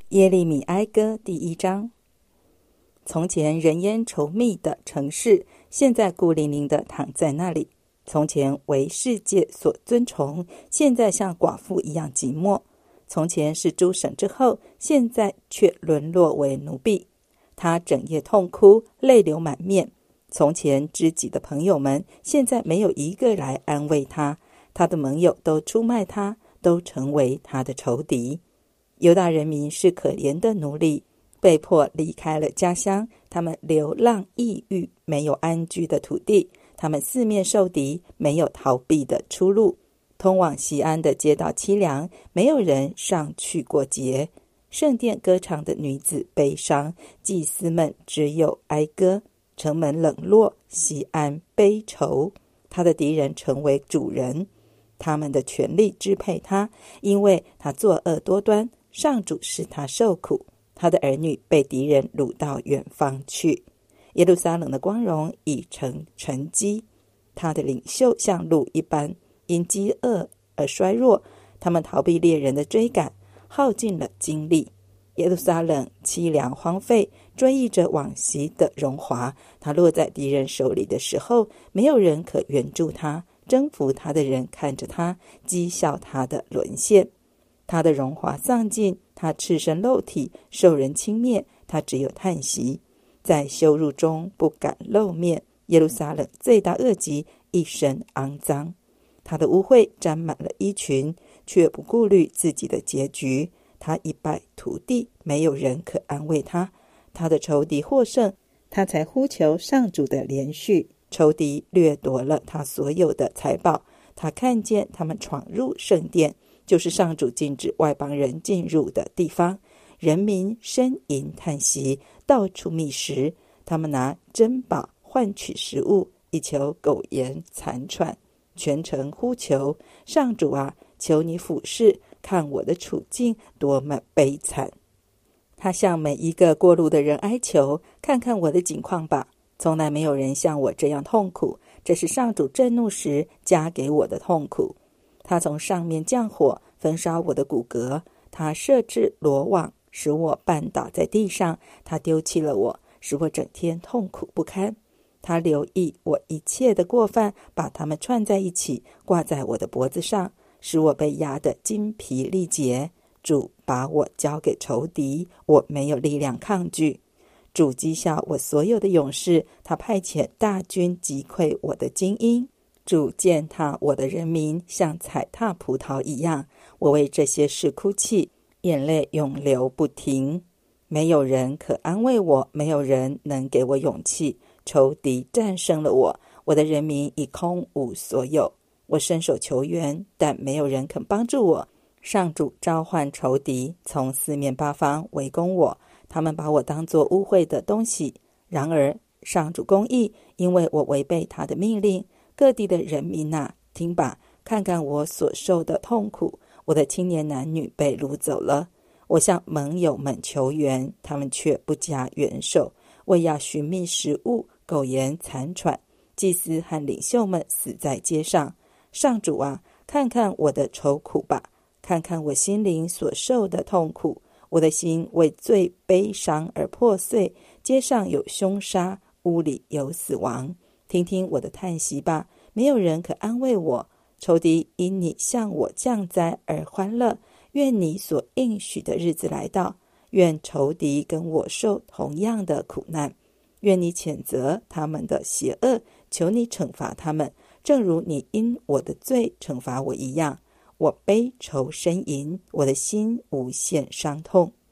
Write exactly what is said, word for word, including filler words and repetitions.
耶利米哀歌第一章。从前人烟稠密的城市，现在孤零零地躺在那里。从前为世界所尊崇，现在像寡妇一样寂寞。从前是诸省之后，现在却沦落为奴婢。他整夜痛哭，泪流满面。从前知己的朋友们，现在没有一个来安慰他。他的盟友都出卖他，都成为他的仇敌。犹大人民是可怜的奴隶，被迫离开了家乡，他们流浪异域，没有安居的土地，他们四面受敌，没有逃避的出路。通往西安的街道凄凉，没有人上去过节。圣殿歌唱的女子悲伤，祭司们只有哀歌。城门冷落，西安悲愁。他的敌人成为主人，他们的权力支配他，因为他作恶多端。上主使他受苦，他的儿女被敌人掳到远方去。耶路撒冷的光荣已成沉积，他的领袖像鹿一般，因饥饿而衰弱。他们逃避猎人的追赶，耗尽了精力。耶路撒冷凄凉荒废，追忆着往昔的荣华。他落在敌人手里的时候，没有人可援助他。征服他的人看着他，讥笑他的沦陷。他的荣华丧尽，他赤身露体，受人轻蔑，他只有叹息，在羞辱中不敢露面。耶路撒冷罪大恶极，一身肮脏。他的污秽沾满了衣裙，却不顾虑自己的结局。他一败涂地，没有人可安慰他。他的仇敌获胜，他才呼求上主的怜恤。仇敌掠夺了他所有的财宝，他看见他们闯入圣殿，就是上主禁止外邦人进入的地方。人民呻吟叹息，到处觅食，他们拿珍宝换取食物，以求苟延残喘。全城呼求，上主啊，求你俯视，看我的处境多么悲惨。他向每一个过路的人哀求，看看我的景况吧，从来没有人像我这样痛苦，这是上主震怒时加给我的痛苦。他从上面降火，焚烧我的骨骼，他设置罗网，使我绊倒在地上，他丢弃了我，使我整天痛苦不堪。他留意我一切的过犯，把它们串在一起，挂在我的脖子上，使我被压得筋疲力竭。主把我交给仇敌，我没有力量抗拒。主讥笑我所有的勇士，他派遣大军击溃我的精英。主践踏我的人民，像踩踏葡萄一样。我为这些事哭泣，眼泪永流不停。没有人可安慰我，没有人能给我勇气。仇敌战胜了我，我的人民已空无所有。我伸手求援，但没有人肯帮助我。上主召唤仇敌，从四面八方围攻我，他们把我当作污秽的东西。然而上主公义，因为我违背他的命令。各地的人民啊，听吧，看看我所受的痛苦。我的青年男女被掳走了，我向盟友们求援，他们却不加援手。我要寻觅食物，苟延残喘。祭司和领袖们死在街上。上主啊，看看我的愁苦吧，看看我心灵所受的痛苦。我的心为最悲伤而破碎，街上有凶杀，屋里有死亡。听听我的叹息吧，没有人可安慰我。仇敌因你向我降灾而欢乐，愿你所应许的日子来到，愿仇敌跟我受同样的苦难。愿你谴责他们的邪恶，求你惩罚他们，正如你因我的罪惩罚我一样。我悲愁呻吟，我的心无限伤痛。